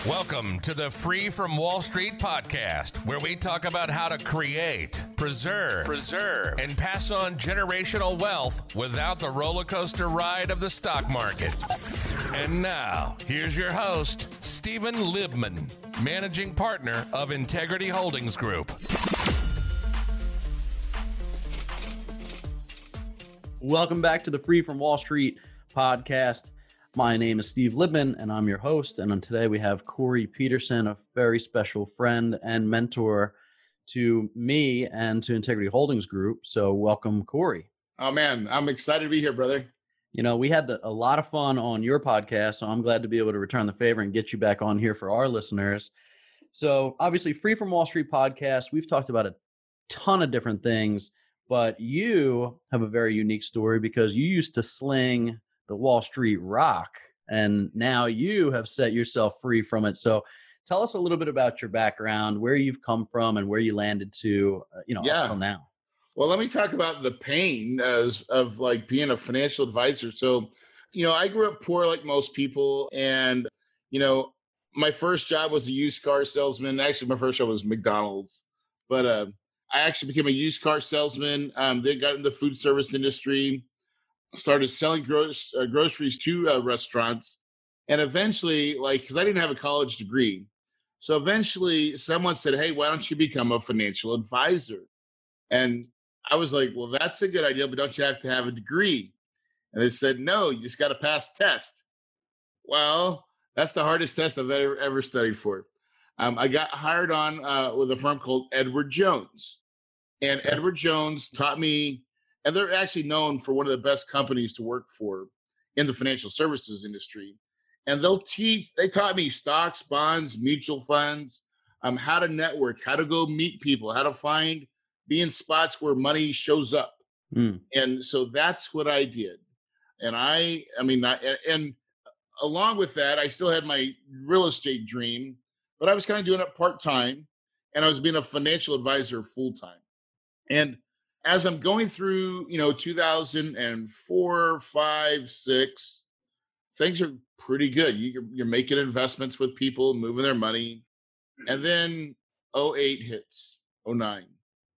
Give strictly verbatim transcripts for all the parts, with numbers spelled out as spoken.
Welcome to the Free from Wall Street podcast, where we talk about how to create, preserve, preserve, and pass on generational wealth without the roller coaster ride of the stock market. And now, here's your host, Stephen Libman, managing partner of Integrity Holdings Group. Welcome back to the Free from Wall Street podcast. My name is Steve Libman, and I'm your host. And on today we have Corey Peterson, a very special friend and mentor to me and to Integrity Holdings Group. So welcome, Corey. Oh, man, I'm excited to be here, brother. You know, we had the, a lot of fun on your podcast, so I'm glad to be able to return the favor and get you back on here for our listeners. So obviously, Free from Wall Street podcast, we've talked about a ton of different things, but you have a very unique story because you used to sling the Wall Street rock, and now you have set yourself free from it. So tell us a little bit about your background, where you've come from and where you landed to, uh, you know, yeah. up till now. Well, let me talk about the pain as, of like being a financial advisor. So, you know, I grew up poor like most people. And, you know, my first job was a used car salesman. Actually, my first job was McDonald's. But uh, I actually became a used car salesman. Um, then got in the food service industry. Started selling gross, uh, groceries to uh, restaurants. And eventually, like, because I didn't have a college degree. So eventually someone said, hey, why don't you become a financial advisor? And I was like, well, that's a good idea, but don't you have to have a degree? And they said, no, you just got to pass test. Well, that's the hardest test I've ever, ever studied for. Um, I got hired on uh, with a firm called Edward Jones. And Edward Jones taught me, and they're actually known for one of the best companies to work for in the financial services industry. And they'll teach, they taught me stocks, bonds, mutual funds, um, how to network, how to go meet people, how to find, be in spots where money shows up. Mm. And so that's what I did. And I, I mean, I, and along with that, I still had my real estate dream, but I was kind of doing it part-time, and I was being a financial advisor full-time. And as I'm going through, you know, two thousand four, five, six, things are pretty good. You, you're making investments with people, moving their money. And then oh eight hits, oh nine.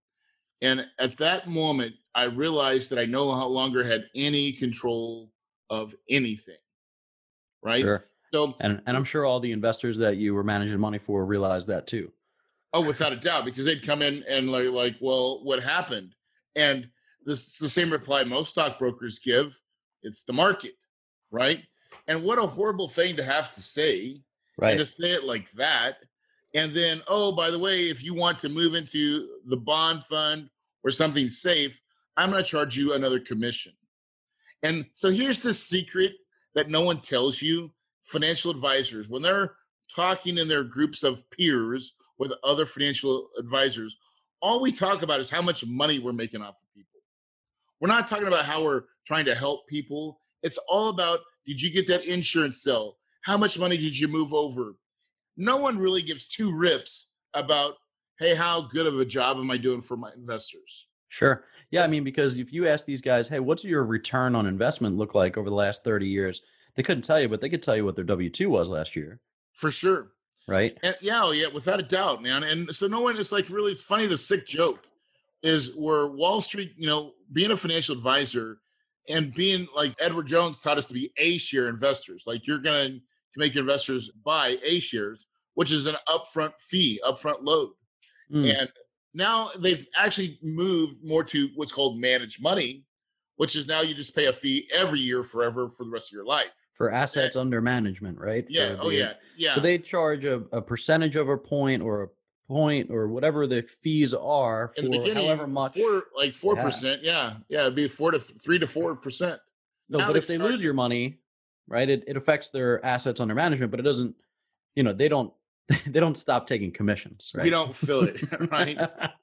And at that moment, I realized that I no longer had any control of anything, right? Sure. So, and, and I'm sure all the investors that you were managing money for realized that too. Oh, without a doubt, because they'd come in and like, like well, what happened? And this is the same reply most stockbrokers give. It's the market, right? And what a horrible thing to have to say, right? And to say it like that. And then, oh, by the way, if you want to move into the bond fund or something safe, I'm going to charge you another commission. And so here's the secret that no one tells you. Financial advisors, when they're talking in their groups of peers with other financial advisors, all we talk about is how much money we're making off of people. We're not talking about how we're trying to help people. It's all about, did you get that insurance sale? How much money did you move over? No one really gives two rips about, hey, how good of a job am I doing for my investors? Sure. Yeah. That's, I mean, because if you ask these guys, hey, what's your return on investment look like over the last thirty years? They couldn't tell you, but they could tell you what their W two was last year. For sure. Right. And yeah, oh yeah, without a doubt, man. And so no one is like, really, it's funny. The sick joke is where Wall Street, you know, being a financial advisor and being like Edward Jones taught us to be A share investors. Like you're going to make your investors buy A shares, which is an upfront fee, upfront load. Mm. And now they've actually moved more to what's called managed money, which is now you just pay a fee every year forever for the rest of your life. For assets and, under management, right? Yeah. For oh, the, yeah. Yeah. So they charge a, a percentage of a point or a point or whatever the fees are for in the beginning, however much. Four, like four percent. Yeah. Yeah. It'd be four to th- three to four percent. No, now but if they charge- lose your money, right, it, it affects their assets under management, but it doesn't, you know, they don't, they don't stop taking commissions, right? We don't fill it, right?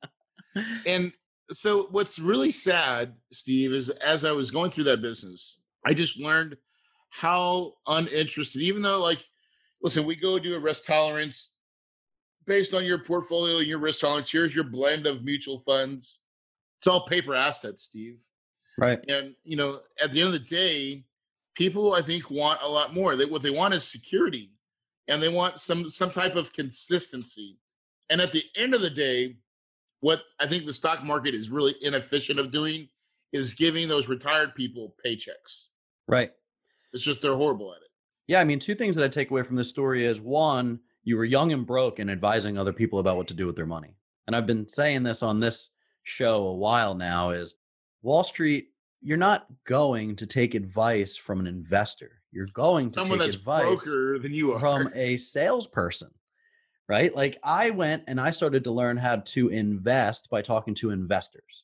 And so what's really sad, Steve, is as I was going through that business, I just learned how uninterested, even though like, listen, we go do a risk tolerance based on your portfolio and your risk tolerance. Here's your blend of mutual funds. It's all paper assets, Steve. Right. And, you know, at the end of the day, people, I think, want a lot more. They, what they want is security. and they want some some type of consistency. And at the end of the day, what I think the stock market is really inefficient of doing is giving those retired people paychecks. Right. It's just they're horrible at it. Yeah, I mean, two things that I take away from this story is, one, you were young and broke and advising other people about what to do with their money. And I've been saying this on this show a while now, is Wall Street, you're not going to take advice from an investor. You're going to Someone take that's advice broker than you are. from a salesperson, right? Like, I went and I started to learn how to invest by talking to investors.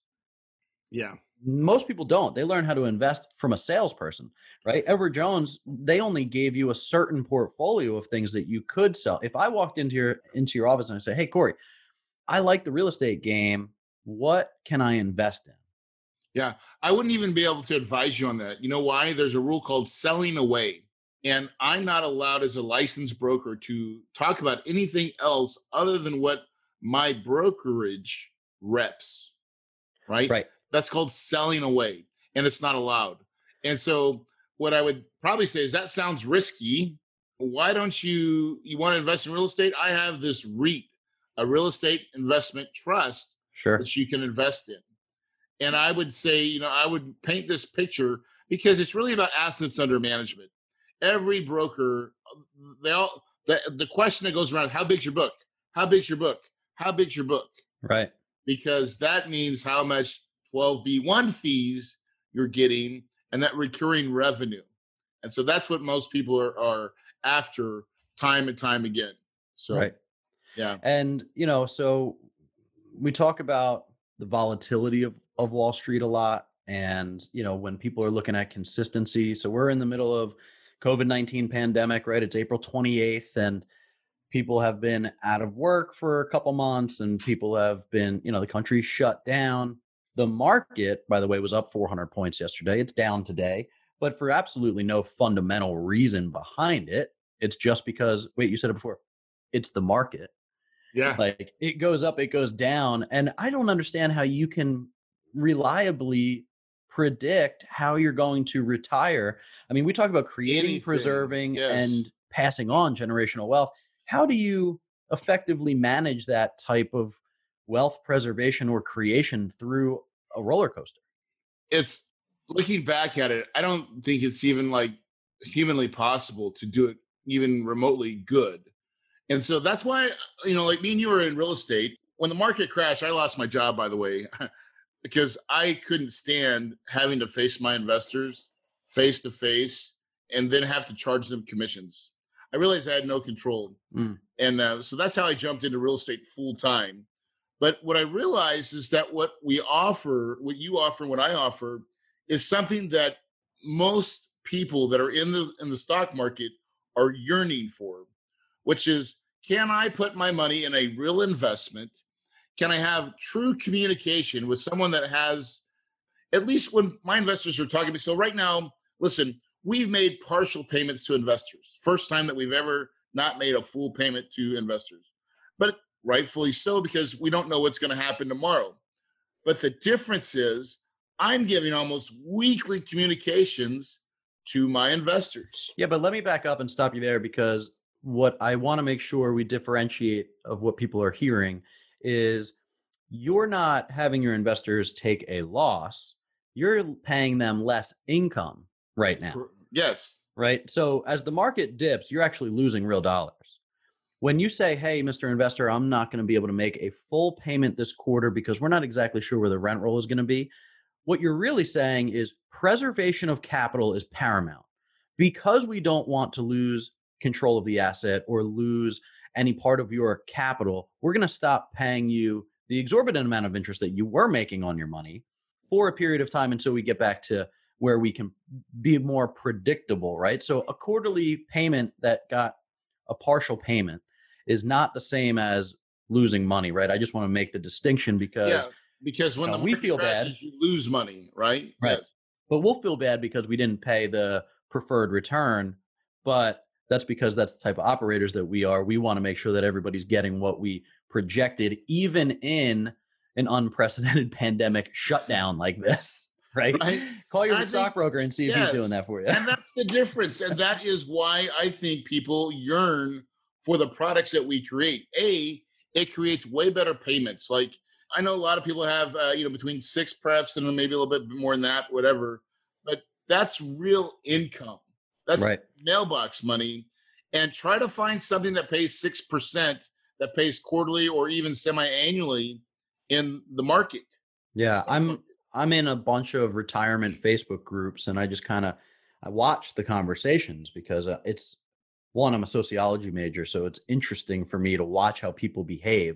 Yeah. Most people don't. They learn how to invest from a salesperson, right? Edward Jones, they only gave you a certain portfolio of things that you could sell. If I walked into your into your office and I say, "Hey, Corey, I like the real estate game. What can I invest in?" Yeah, I wouldn't even be able to advise you on that. You know why? There's a rule called selling away. And I'm not allowed as a licensed broker to talk about anything else other than what my brokerage reps, right? Right. That's called selling away, and it's not allowed. And so what I would probably say is that sounds risky. Why don't you, you want to invest in real estate? I have this REIT, a real estate investment trust, Sure. that you can invest in. And I would say, you know, I would paint this picture because it's really about assets under management. Every broker, they all, the, the question that goes around, how big's your book? How big's your book? How big's your book? Right. Because that means how much twelve B one fees you're getting and that recurring revenue. And so that's what most people are, are after time and time again. So, right. Yeah. And, you know, so we talk about the volatility of, of Wall Street a lot. And, you know, when people are looking at consistency, so we're in the middle of COVID nineteen pandemic, right? It's April twenty-eighth, and people have been out of work for a couple months, and people have been, you know, the country's shut down. The market, by the way, was up four hundred points yesterday. It's down today, but for absolutely no fundamental reason behind it. It's just because, wait, you said it before, it's the market. Yeah. Like, it goes up, it goes down. And I don't understand how you can reliably predict how you're going to retire. I mean, we talk about creating, Anything. preserving, Yes. and passing on generational wealth. How do you effectively manage that type of wealth preservation or creation through a roller coaster? It's looking back at it, I don't think it's even like humanly possible to do it even remotely good. And so that's why, you know, like me and you were in real estate. When the market crashed, I lost my job, by the way, because I couldn't stand having to face my investors face to face and then have to charge them commissions. I realized I had no control. Mm. And uh, so that's how I jumped into real estate full time. But what I realized is that what we offer, what you offer, what I offer, is something that most people that are in the in the stock market are yearning for, which is, can I put my money in a real investment? Can I have true communication with someone that has, at least when my investors are talking to me? So right now, listen, we've made partial payments to investors. First time that we've ever not made a full payment to investors. But rightfully so, because we don't know what's going to happen tomorrow. But the difference is I'm giving almost weekly communications to my investors. Yeah, but let me back up and stop you there, because what I want to make sure we differentiate of what people are hearing is you're not having your investors take a loss. You're paying them less income right now. Yes. Right. So as the market dips, you're actually losing real dollars. When you say, hey, Mister Investor, I'm not going to be able to make a full payment this quarter because we're not exactly sure where the rent roll is going to be, what you're really saying is preservation of capital is paramount. Because we don't want to lose control of the asset or lose any part of your capital, we're going to stop paying you the exorbitant amount of interest that you were making on your money for a period of time until we get back to where we can be more predictable, right? So a quarterly payment that got a partial payment is not the same as losing money, right? I just want to make the distinction because yeah, because when you know, the we market feel crashes, bad, you lose money, right? Right. Yes. But we'll feel bad because we didn't pay the preferred return. But that's because that's the type of operators that we are. We want to make sure that everybody's getting what we projected, even in an unprecedented pandemic shutdown like this. Right? Right. Call your I stockbroker think, and see if yes, he's doing that for you. And that's the difference. And that is why I think people yearn for the products that we create. A, it creates way better payments. Like I know a lot of people have, uh, you know, between six prefs and maybe a little bit more than that, whatever. But that's real income. That's Right. mailbox money. And try to find something that pays six percent, that pays quarterly or even semi-annually in the market. Yeah, I'm I'm in a bunch of retirement Facebook groups, and I just kind of I watch the conversations because uh, it's one, I'm a sociology major, so it's interesting for me to watch how people behave,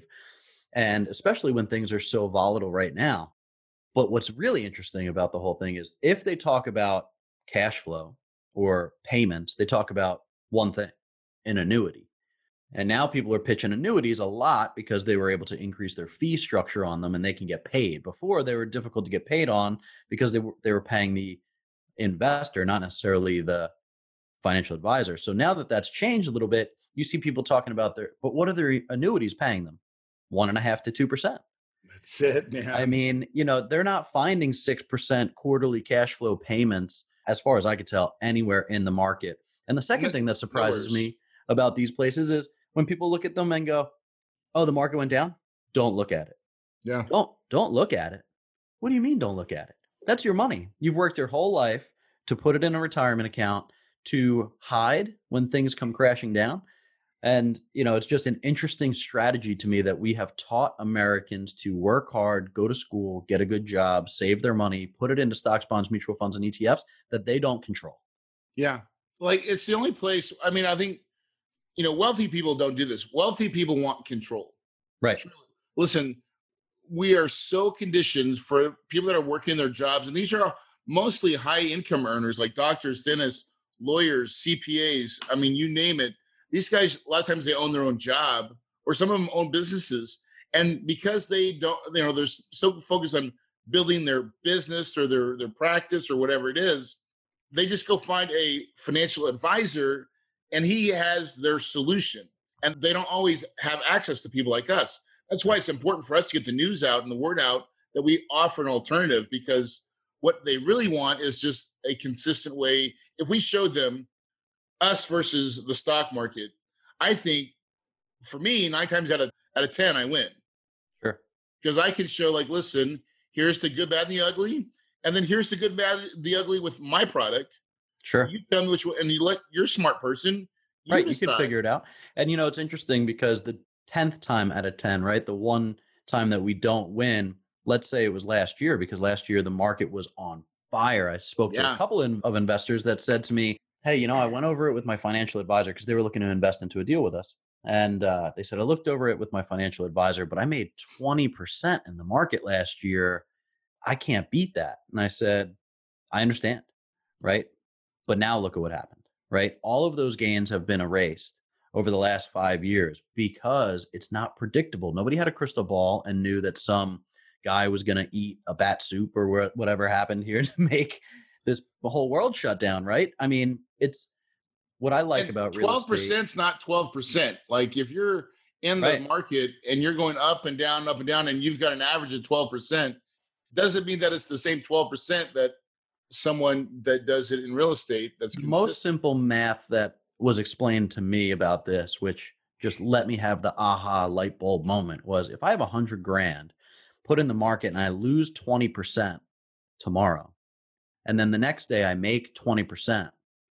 and especially when things are so volatile right now. But what's really interesting about the whole thing is if they talk about cash flow or payments, they talk about one thing, an annuity. And now people are pitching annuities a lot because they were able to increase their fee structure on them and they can get paid. Before they were difficult to get paid on because they were they were paying the investor, not necessarily the financial advisor. So now that that's changed a little bit, you see people talking about their, but what are their annuities paying them? One and a half to two percent. That's it, man. I mean, you know, they're not finding six percent quarterly cash flow payments, as far as I could tell, anywhere in the market. And the second thing that surprises me about these places is when people look at them and go, oh, the market went down. Don't look at it. Yeah. Don't, don't look at it. What do you mean don't look at it? That's your money. You've worked your whole life to put it in a retirement account to hide when things come crashing down. And, you know, it's just an interesting strategy to me that we have taught Americans to work hard, go to school, get a good job, save their money, put it into stocks, bonds, mutual funds, and E T Fs that they don't control. Yeah. Like it's the only place. I mean, I think, you know, wealthy people don't do this. Wealthy people want control. Right. Listen, we are so conditioned for people that are working their jobs, and these are mostly high income earners like doctors, dentists, lawyers, C P As. I mean, you name it. These guys, a lot of times they own their own job or some of them own businesses. And because they don't, you know, they're so focused on building their business or their, their practice or whatever it is, they just go find a financial advisor and he has their solution. And they don't always have access to people like us. That's why it's important for us to get the news out and the word out that we offer an alternative, because what they really want is just a consistent way. If we showed them us versus the stock market, I think for me, nine times out of out of ten, I win. Sure. Because I can show, like, listen, here's the good, bad, and the ugly, and then here's the good, bad, the ugly with my product. Sure. You tell me which one, and you let your smart person, you right, decide. You can figure it out. And you know, it's interesting because the tenth time out of ten, right, the one time that we don't win, let's say it was last year, because last year the market was on fire. I spoke to Yeah. a couple of investors that said to me, hey, you know, I went over it with my financial advisor because they were looking to invest into a deal with us. And uh, they said, I looked over it with my financial advisor, but I made twenty percent in the market last year. I can't beat that. And I said, I understand, right? But now look at what happened, right? All of those gains have been erased over the last five years because it's not predictable. Nobody had a crystal ball and knew that some guy was going to eat a bat soup or whatever happened here to make this the whole world shut down, right? I mean, it's what I like And about real twelve estate. percent is not twelve percent. Like if you're in the Right. market and you're going up and down, up and down, and you've got an average of twelve percent, doesn't mean that it's the same twelve percent that someone that does it in real estate that's The consistent. most simple math that was explained to me about this, which just let me have the aha light bulb moment, was if I have a hundred grand put in the market and I lose twenty percent tomorrow, and then the next day I make twenty percent,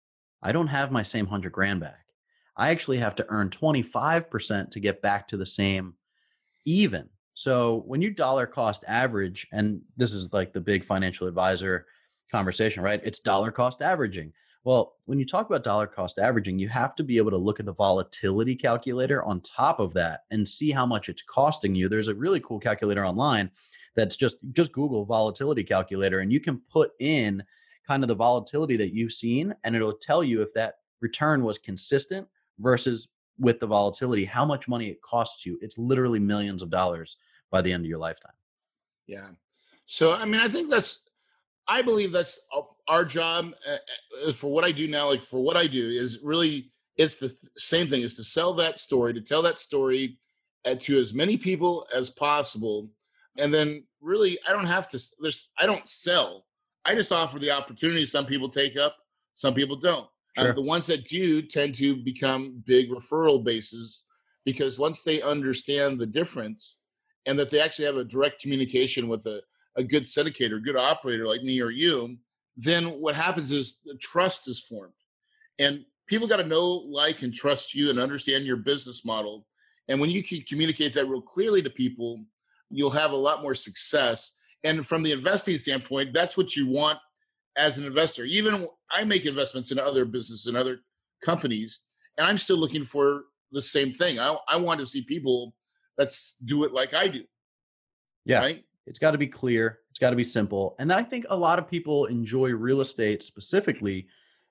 I don't have my same hundred grand back. I actually have to earn twenty-five percent to get back to the same even. So when you dollar cost average, and this is like the big financial advisor conversation, right? It's dollar cost averaging. Well, when you talk about dollar cost averaging, you have to be able to look at the volatility calculator on top of that and see how much it's costing you. There's a really cool calculator online that's just, just Google volatility calculator, and you can put in kind of the volatility that you've seen, and it'll tell you if that return was consistent versus with the volatility, how much money it costs you. It's literally millions of dollars by the end of your lifetime. Yeah. So, I mean, I think that's, I believe that's our job uh, for what I do now. Like for what I do is really, it's the th- same thing, is to sell that story, to tell that story uh, to as many people as possible. And then really, I don't have to, there's, I don't sell. I just offer the opportunity. Some people take up, some people don't. Sure. Um, the ones that do tend to become big referral bases because once they understand the difference and that they actually have a direct communication with a, a good syndicator, good operator like me or you, then what happens is the trust is formed. And people got to know, like, and trust you and understand your business model. And when you can communicate that real clearly to people, you'll have a lot more success. And from the investing standpoint, that's what you want as an investor. Even I make investments in other businesses and other companies, and I'm still looking for the same thing. I, I want to see people that do it like I do. Yeah. Right. It's got to be clear. It's got to be simple. And I think a lot of people enjoy real estate specifically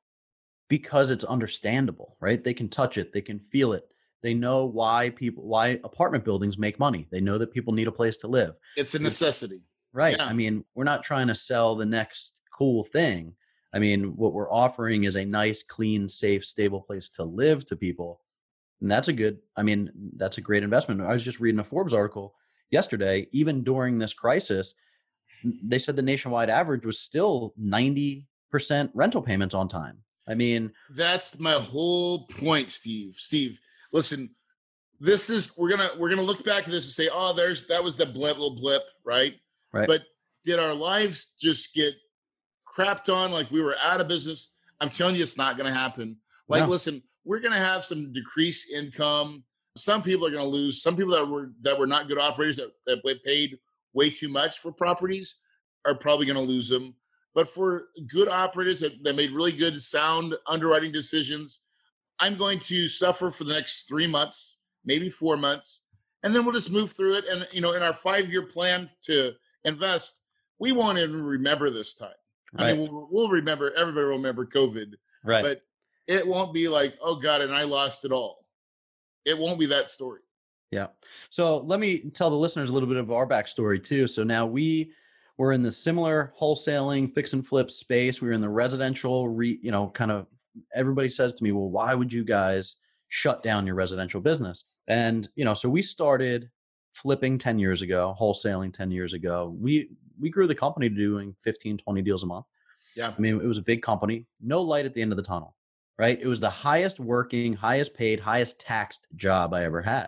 because it's understandable, right? They can touch it. They can feel it. They know why people, why apartment buildings make money. They know that people need a place to live. It's a necessity. Right. Yeah. I mean, we're not trying to sell the next cool thing. I mean, what we're offering is a nice, clean, safe, stable place to live to people. And that's a good, I mean, that's a great investment. I was just reading a Forbes article yesterday. Even during this crisis, they said the nationwide average was still ninety percent rental payments on time. I mean, that's my whole point, Steve. Steve, listen, this is, we're going to, we're going to look back at this and say, oh, there's, that was the blip, little blip, right? Right. But did our lives just get crapped on like we were out of business? I'm telling you, it's not going to happen. Like, No. listen, we're going to have some decreased income. Some people are going to lose. Some people that were that were not good operators that, that paid way too much for properties are probably going to lose them. But for good operators that, that made really good, sound underwriting decisions, I'm going to suffer for the next three months, maybe four months, and then we'll just move through it. And, you know, in our five-year plan to invest, we won't even remember this time. Right. I mean, we'll, we'll remember, everybody will remember COVID, Right. but it won't be like, oh God, and I lost it all. It won't be that story. Yeah. So let me tell the listeners a little bit of our backstory too. So now we were in the similar wholesaling, fix and flip space. We were in the residential, re, you know, kind of, everybody says to me, well, why would you guys shut down your residential business? And, you know, so we started flipping ten years ago, wholesaling ten years ago. We, we grew the company to doing fifteen, twenty deals a month. Yeah. I mean, it was a big company, no light at the end of the tunnel, right? It was the highest working, highest paid, highest taxed job I ever had.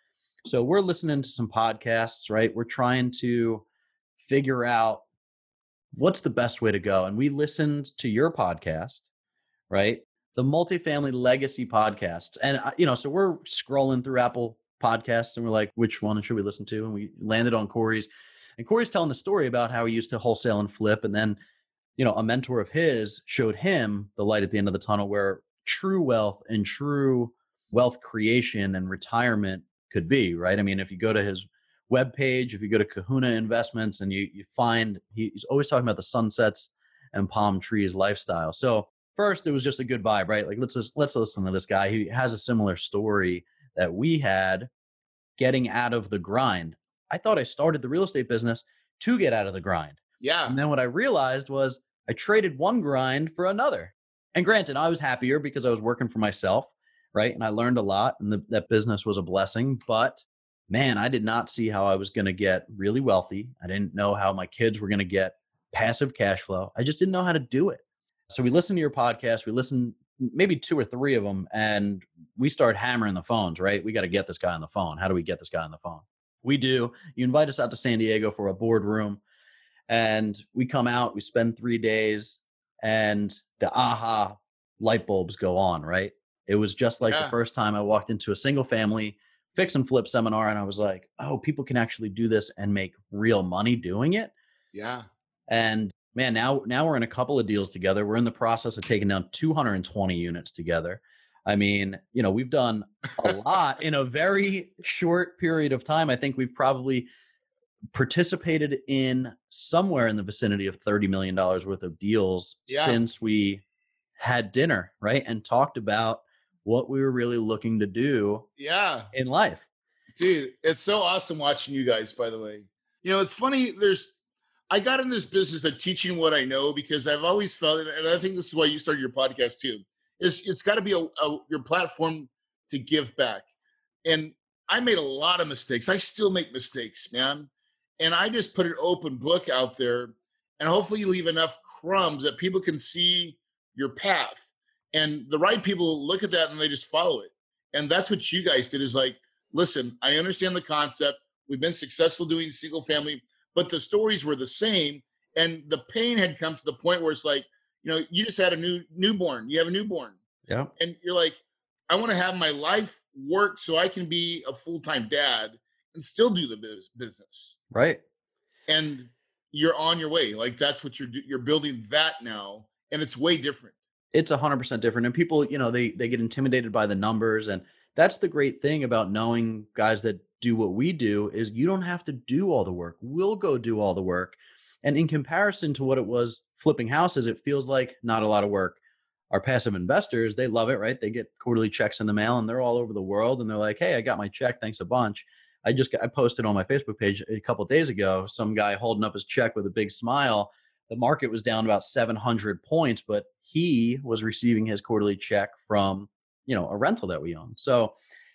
So we're listening to some podcasts, right? We're trying to figure out what's the best way to go. And we listened to your podcast, right? The Multifamily Legacy podcasts. And, you know, so we're scrolling through Apple Podcasts and we're like, which one should we listen to? And we landed on Corey's. And Corey's telling the story about how he used to wholesale and flip. And then, you know, a mentor of his showed him the light at the end of the tunnel where true wealth and true wealth creation and retirement could be, right? I mean, if you go to his webpage, if you go to Kahuna Investments and you you find, he's always talking about the sunsets and palm trees lifestyle. So first, it was just a good vibe, right? Like, let's just, let's listen to this guy. He has a similar story that we had getting out of the grind. I thought I started the real estate business to get out of the grind. Yeah. And then what I realized was I traded one grind for another. And granted, I was happier because I was working for myself, right? And I learned a lot and the, that business was a blessing. But man, I did not see how I was going to get really wealthy. I didn't know how my kids were going to get passive cash flow. I just didn't know how to do it. So we listened to your podcast. We listened maybe two or three of them and we started hammering the phones, right? We got to get this guy on the phone. How do we get this guy on the phone? We do. You invite us out to San Diego for a boardroom and we come out, we spend three days and the aha light bulbs go on, right? It was just like yeah. the first time I walked into a single family fix and flip seminar and I was like, oh, people can actually do this and make real money doing it. Yeah. And man, now, now we're in a couple of deals together. We're in the process of taking down two hundred twenty units together. I mean, you know, we've done a lot in a very short period of time. I think we've probably participated in somewhere in the vicinity of thirty million dollars worth of deals yeah. since we had dinner, right? And talked about what we were really looking to do yeah. in life. Dude, it's so awesome watching you guys, by the way. You know, it's funny, there's, I got in this business of teaching what I know because I've always felt, and I think this is why you started your podcast too, is it's got to be a, a your platform to give back. And I made a lot of mistakes. I still make mistakes, man. And I just put an open book out there and hopefully you leave enough crumbs that people can see your path. And the right people look at that and they just follow it. And that's what you guys did, is like, listen, I understand the concept. We've been successful doing single family, but the stories were the same. And the pain had come to the point where it's like, you know, you just had a new newborn. You have a newborn. Yeah. And you're like, I want to have my life work so I can be a full-time dad and still do the biz- business. Right. And you're on your way. Like, that's what you're do- you're building that now, and it's way different. It's a hundred percent different. And people, you know, they they get intimidated by the numbers. And that's the great thing about knowing guys that do what we do, is you don't have to do all the work. We'll go do all the work. And in comparison to what it was flipping houses, it feels like not a lot of work. Our passive investors, they love it, right? They get quarterly checks in the mail and they're all over the world. And they're like, hey, I got my check. Thanks a bunch. I just got, I posted on my Facebook page a couple of days ago, some guy holding up his check with a big smile. The market was down about seven hundred points, but he was receiving his quarterly check from, you know, a rental that we own. So,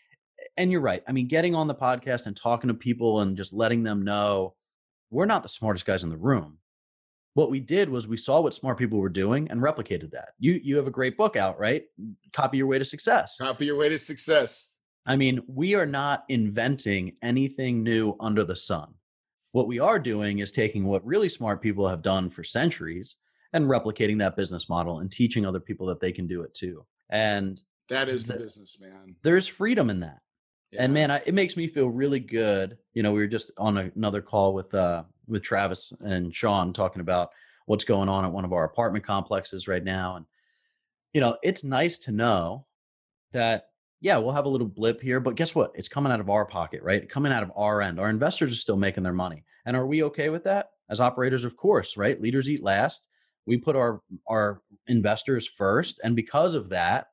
and you're right. I mean, getting on the podcast and talking to people and just letting them know we're not the smartest guys in the room. What we did was we saw what smart people were doing and replicated that. You you have a great book out, right? Copy Your Way to Success. Copy Your Way to Success. I mean, we are not inventing anything new under the sun. What we are doing is taking what really smart people have done for centuries and replicating that business model and teaching other people that they can do it too. And that is the, the business, man. There's freedom in that. Yeah. And man, I, it makes me feel really good. You know, we were just on a, another call with uh, with Travis and Sean talking about what's going on at one of our apartment complexes right now. And, you know, it's nice to know that, yeah, we'll have a little blip here, but guess what? It's coming out of our pocket, right? Coming out of our end. Our investors are still making their money. And are we okay with that? As operators, of course, right? Leaders eat last. We put our, our investors first. And because of that,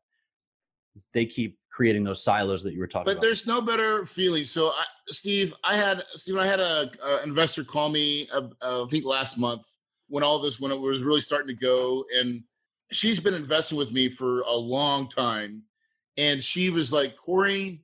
they keep creating those silos that you were talking but about. But there's no better feeling. So, I, Steve, I had Steve, I had a, a investor call me, uh, uh, I think last month, when all this, when it was really starting to go, and she's been investing with me for a long time. And she was like, Corey,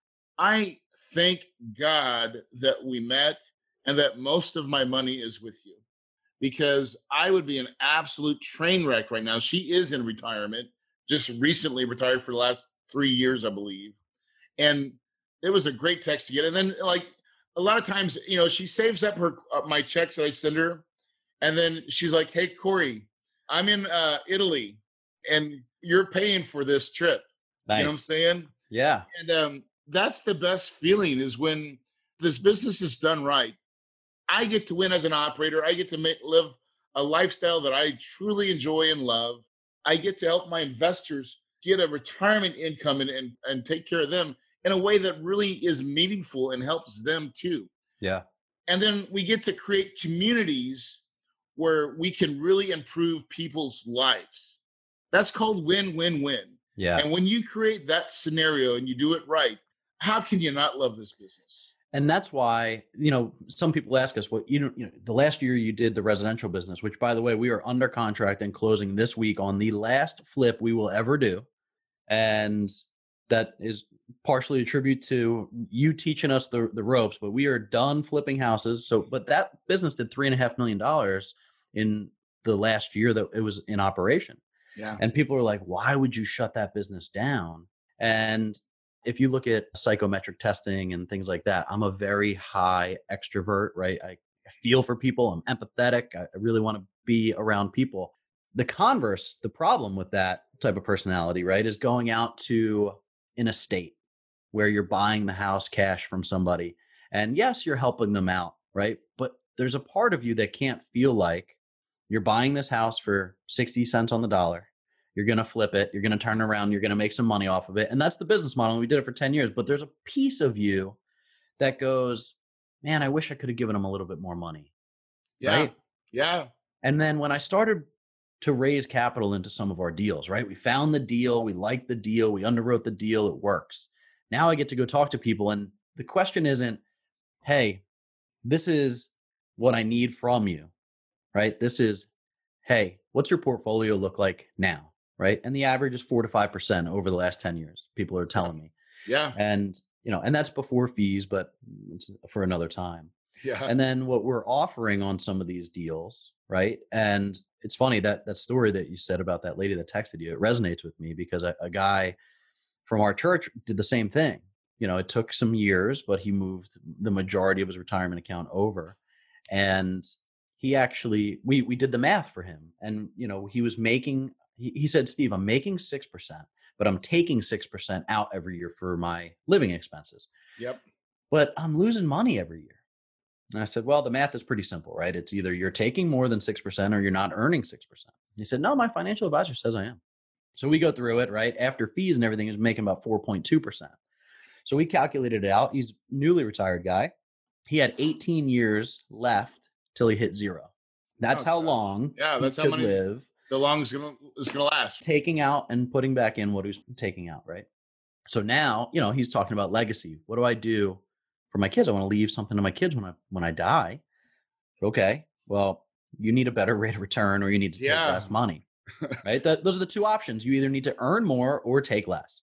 I thank God that we met and that most of my money is with you, because I would be an absolute train wreck right now. She is in retirement, just recently retired for the last three years, I believe. And it was a great text to get. And then, like, a lot of times, you know, she saves up her uh, my checks that I send her. And then she's like, hey, Corey, I'm in uh, Italy and you're paying for this trip. Nice. You know what I'm saying? Yeah. And um, that's the best feeling, is when this business is done right. I get to win as an operator. I get to make, live a lifestyle that I truly enjoy and love. I get to help my investors get a retirement income and, and, and take care of them in a way that really is meaningful and helps them too. Yeah. And then we get to create communities where we can really improve people's lives. That's called win-win-win. Yeah. And when you create that scenario and you do it right, how can you not love this business? And that's why, you know, some people ask us, well, you know, you know, the last year you did the residential business, which, by the way, we are under contract and closing this week on the last flip we will ever do. And that is partially a tribute to you teaching us the, the ropes, but we are done flipping houses. So, but that business did three and a half million dollars in the last year that it was in operation. Yeah. And people are like, why would you shut that business down? And if you look at psychometric testing and things like that, I'm a very high extrovert, right? I feel for people. I'm empathetic. I really want to be around people. The converse, the problem with that type of personality, right, is going out to an estate where you're buying the house cash from somebody. And yes, you're helping them out, right? But there's a part of you that can't feel like you're buying this house for sixty cents on the dollar. You're going to flip it. You're going to turn around. You're going to make some money off of it. And that's the business model. We did it for ten years. But there's a piece of you that goes, man, I wish I could have given them a little bit more money. Yeah. Right? Yeah. And then when I started to raise capital into some of our deals, right? We found the deal. We liked the deal. We underwrote the deal. It works. Now I get to go talk to people. And the question isn't, hey, this is what I need from you, right? This is, hey, what's your portfolio look like now, right? And the average is four to five percent over the last ten years. People are telling me. Yeah. And, you know, and that's before fees, but it's for another time. Yeah. And then what we're offering on some of these deals, right? And it's funny that that story that you said about that lady that texted you, it resonates with me because a, a guy from our church did the same thing. You know, it took some years, but he moved the majority of his retirement account over. And he actually, we we did the math for him. And, you know, he was making, he, he said, Steve, I'm making six percent, but I'm taking six percent out every year for my living expenses. Yep. But I'm losing money every year. And I said, well, the math is pretty simple, right? It's either you're taking more than six percent or you're not earning six percent. He said, no, my financial advisor says I am. So we go through it, right? After fees and everything, is making about four point two percent. So we calculated it out. He's a newly retired guy. He had eighteen years left till he hit zero. That's Oh, how gosh. long Yeah, he that's how could many- live The long is gonna is gonna last. taking out and putting back in what he was taking out, right? So now, you know, he's talking about legacy. What do I do for my kids? I want to leave something to my kids when I when I die. Okay, well, you need a better rate of return or you need to take Yeah. less money, right? That, those are the two options. You either need to earn more or take less.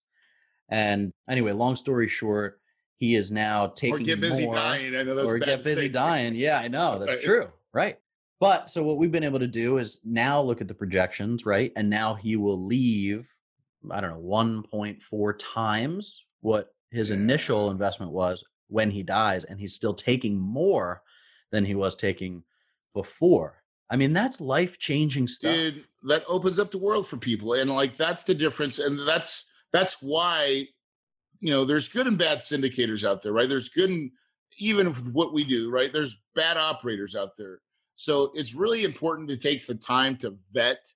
And anyway, long story short, he is now taking Or get busy more, dying. I know that's or bad get to busy say. dying. Yeah, I know. That's Right. true. Right. But so what we've been able to do is now look at the projections, right? And now he will leave, I don't know, one point four times what his Yeah. initial investment was when he dies. And he's still taking more than he was taking before. I mean, that's life-changing stuff. Dude, that opens up the world for people. And like that's the difference. And that's that's why, you know, there's good and bad syndicators out there, right? There's good and even with what we do, right? There's bad operators out there. So it's really important to take the time to vet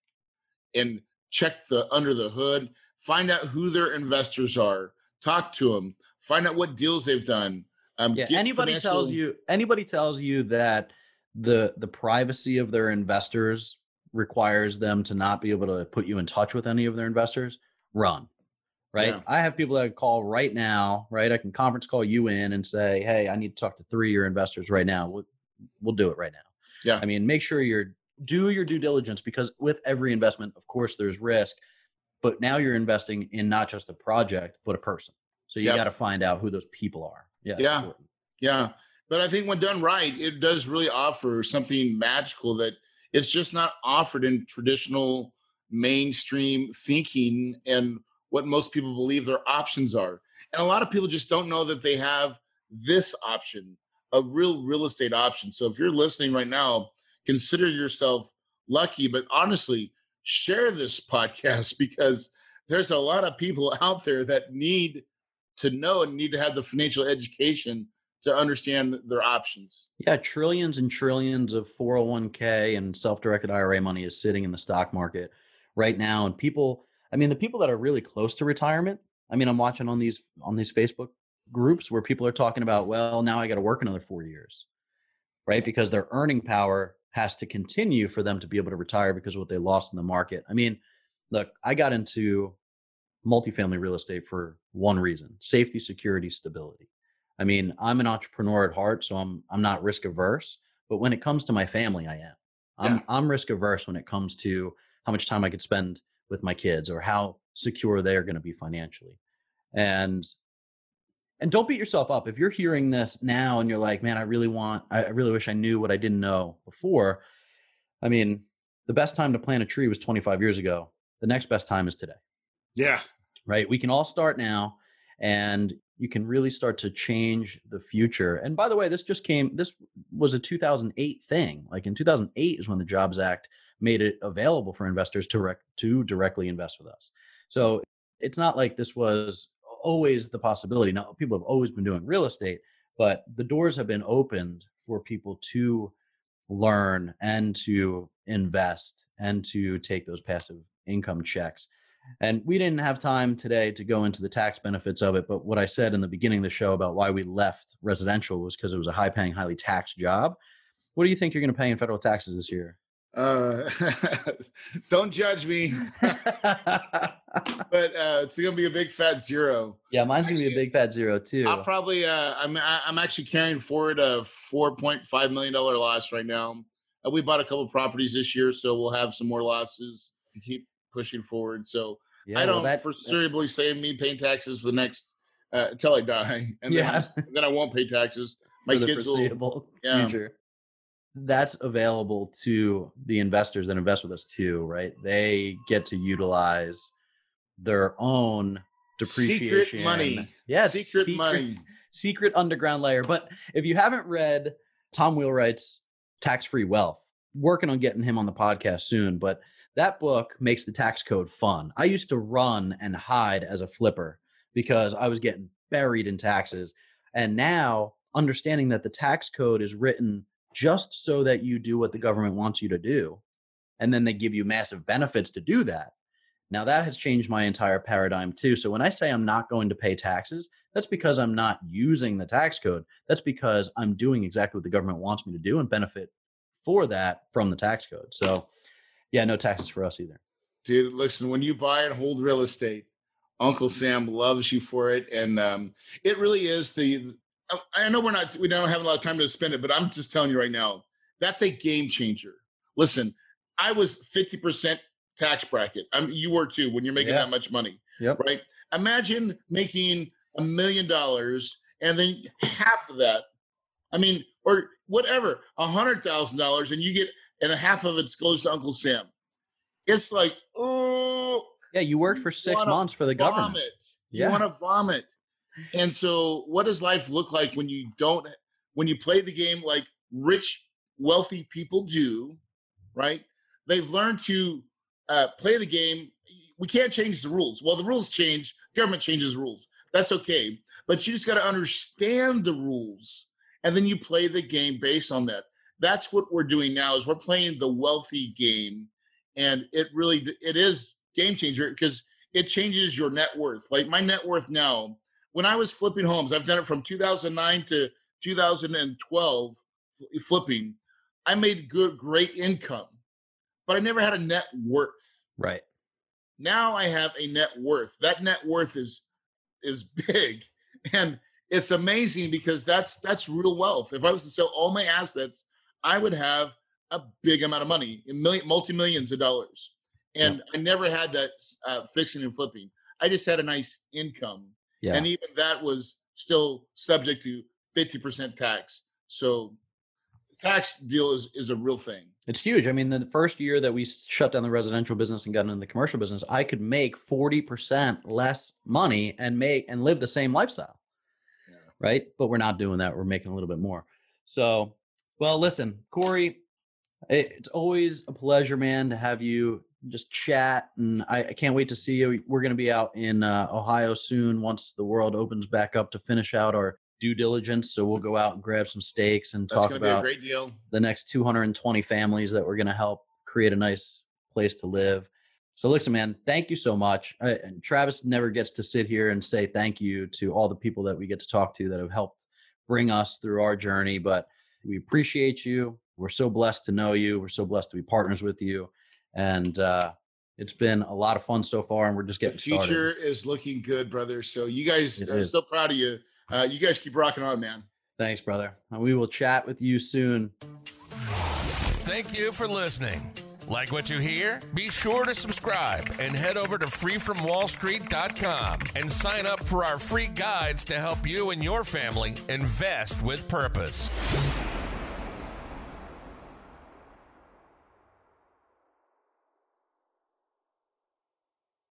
and check the under the hood, find out who their investors are, talk to them, find out what deals they've done. Um, Yeah, get anybody financial- tells you anybody tells you that the the privacy of their investors requires them to not be able to put you in touch with any of their investors, run. Right? Yeah. I have people that call right now, right? I can conference call you in and say, "Hey, I need to talk to three of your investors right now." We'll, we'll do it right now. Yeah. I mean, make sure you're do your due diligence because with every investment, of course, there's risk, but now you're investing in not just a project, but a person. So you Yep. got to find out who those people are. Yeah. it's Yeah. important. Yeah. But I think when done right, it does really offer something magical that is just not offered in traditional mainstream thinking and what most people believe their options are. And a lot of people just don't know that they have this option, a real real estate option. So if you're listening right now, consider yourself lucky, but honestly, share this podcast because there's a lot of people out there that need to know and need to have the financial education to understand their options. Yeah, trillions and trillions of four oh one k and self-directed I R A money is sitting in the stock market right now. And people, I mean, the people that are really close to retirement, I mean, I'm watching on these on these Facebook groups where people are talking about, well, now I got to work another four years, right? Because their earning power has to continue for them to be able to retire because of what they lost in the market. I mean, look, I got into multifamily real estate for one reason: safety, security, stability. I mean, I'm an entrepreneur at heart, so I'm I'm not risk averse. But when it comes to my family, I am. I'm Yeah. I'm risk averse when it comes to how much time I could spend with my kids or how secure they're going to be financially. And and don't beat yourself up if you're hearing this now and you're like, man, I really want, I I really wish I knew what I didn't know before. I mean, the best time to plant a tree was twenty-five years ago. The next best time is today. Yeah. Right? We can all start now and you can really start to change the future. And by the way, this just came, this was a two thousand eight thing. Like in two thousand eight is when the Jobs Act made it available for investors to rec- to directly invest with us. So it's not like this was always the possibility. Now, people have always been doing real estate, but the doors have been opened for people to learn and to invest and to take those passive income checks. And we didn't have time today to go into the tax benefits of it. But what I said in the beginning of the show about why we left residential was because it was a high paying, highly taxed job. What do you think you're going to pay in federal taxes this year? Uh, don't judge me, but uh, it's going to be a big fat zero. Yeah, mine's going to be a big fat zero too. I'll probably, uh, I'm, I'm actually carrying forward a four point five million dollars loss right now. Uh, we bought a couple properties this year, so we'll have some more losses to keep pushing forward. So Yeah, I well, don't that- foreseeably say me paying taxes for the next, uh, until I die. And Yeah. then, then I won't pay taxes. My for the kids will, foreseeable yeah. future. that's available to the investors that invest with us too, right? They get to utilize their own depreciation. Secret money. Yes. Secret, secret money. Secret underground layer. But if you haven't read Tom Wheelwright's Tax-Free Wealth, working on getting him on the podcast soon, but that book makes the tax code fun. I used to run and hide as a flipper because I was getting buried in taxes. And now understanding that the tax code is written just so that you do what the government wants you to do, and then they give you massive benefits to do that. Now that has changed my entire paradigm too. So when I say I'm not going to pay taxes, that's because I'm not using the tax code. That's because I'm doing exactly what the government wants me to do and benefit for that from the tax code. So yeah, no taxes for us either. Dude, listen, when you buy and hold real estate, Uncle Sam loves you for it. And um, it really is the, I know we're not, we don't have a lot of time to spend it, but I'm just telling you right now, that's a game changer. Listen, I was fifty percent tax bracket. I mean, you were too when you're making yeah. that much money, yep. right? Imagine making a million dollars and then half of that, I mean, or whatever, a hundred thousand dollars, and you get, and a half of it goes to Uncle Sam. It's like, oh, yeah, you worked for six months for the vomit. government. You yeah. want to vomit. And so, what does life look like when you don't, when you play the game like rich, wealthy people do, right? They've learned to uh, play the game. We can't change the rules. Well, the rules change. Government changes rules. That's okay. But you just got to understand the rules, and then you play the game based on that. That's what we're doing now. Is we're playing the wealthy game, and it really it is game changer because it changes your net worth. Like my net worth now. When I was flipping homes, I've done it from two thousand nine to two thousand twelve flipping. I made good, great income, but I never had a net worth. Right. Now I have a net worth. That net worth is is big, and it's amazing because that's that's real wealth. If I was to sell all my assets, I would have a big amount of money, a million, multi-millions of dollars. And yeah. I never had that uh, fixing and flipping. I just had a nice income. Yeah. And even that was still subject to fifty percent tax. So tax deal is, is a real thing. It's huge. I mean, the first year that we shut down the residential business and got into the commercial business, I could make forty percent less money and make and live the same lifestyle. Yeah. Right. But we're not doing that. We're making a little bit more. So, well, listen, Corey, it's always a pleasure, man, to have you just chat, and I, I can't wait to see you. We're going to be out in uh, Ohio soon once the world opens back up to finish out our due diligence. So we'll go out and grab some steaks and That's talk gonna about be a great deal. The next two hundred twenty families that we're going to help create a nice place to live. So listen, man, thank you so much. Uh, and Travis never gets to sit here and say thank you to all the people that we get to talk to that have helped bring us through our journey, but we appreciate you. We're so blessed to know you. We're so blessed to be partners with you. And uh, it's been a lot of fun so far, and we're just getting started. The future started. is looking good, brother. So you guys, it I'm is. so proud of you. Uh, you guys keep rocking on, man. Thanks, brother. And we will chat with you soon. Thank you for listening. Like what you hear? Be sure to subscribe and head over to free from wall street dot com and sign up for our free guides to help you and your family invest with purpose.